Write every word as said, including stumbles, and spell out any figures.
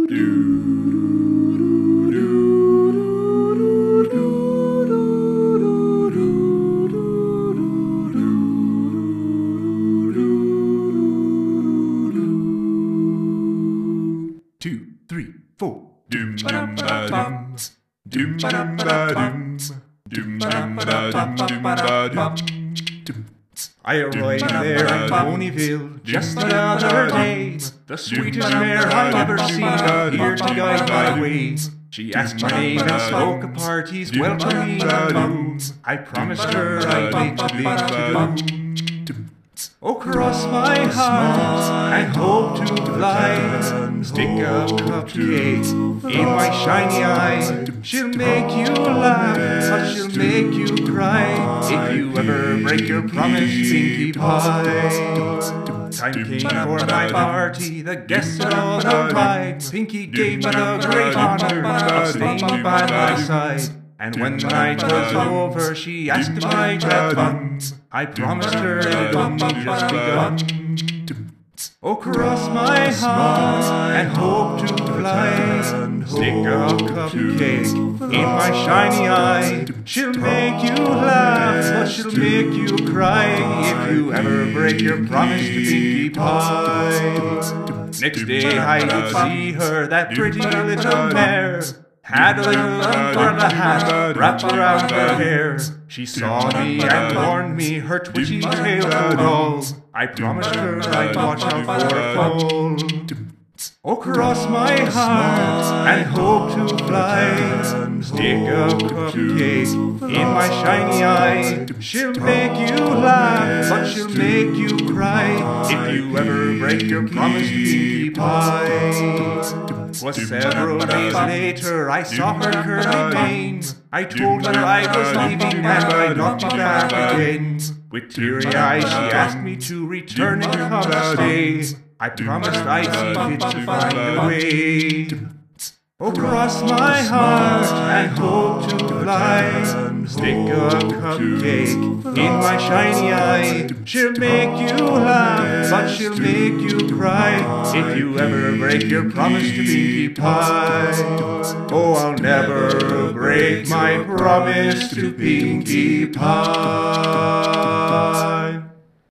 Two, three, four. Doom dum ba dum. Doom dum ba dum. Doom dum ba dum. Doom ba dum. I arrived there in Ponyville just the other day. The sweetest mare I've ever seen here to guide my way. She asked my name and spoke of parties welcoming me. I promised her I'd make a big to-do. Oh, cross my heart and hope to fly. Stick a cupcake in my shiny eye. She'll make you laugh, but she'll make you cry if you ever break your promise, Pinkie Pie. Time came for my party, the guests had all arrived. Pinkie gave me the great honor of staying by my side. And when the night was over, she asked if I'd have fun. I promised her it would just begun. Oh, cross my heart and hope to fly. Stick a cupcake in my shiny eye. She'll make you laugh, but she'll make you cry if you ever break your promise to Pinkie Pie. Next day I could see her, that pretty little mare. Had a little umbrella hat wrapped around her hair. She saw me and warned me her twitchy tail would all. I promised her I'd watch out for a fall. Oh, cross my heart and hope to fly. Stick a cupcake in my shiny eye. She'll make you laugh, but she'll make you cry if you ever break your promise to Pinkie Pie. Was several days later I saw her curly mane. I told her I was leaving and I'd not be back again. With teary eyes she asked me to return and come stay. I promised I'd see fit to find a way. Oh, cross my heart and hope to fly. Stick a cupcake in my shiny eye. She'll make you laugh, but she'll make you cry if you ever break your promise to Pinkie Pie. Oh, I'll never break my promise to Pinkie Pie.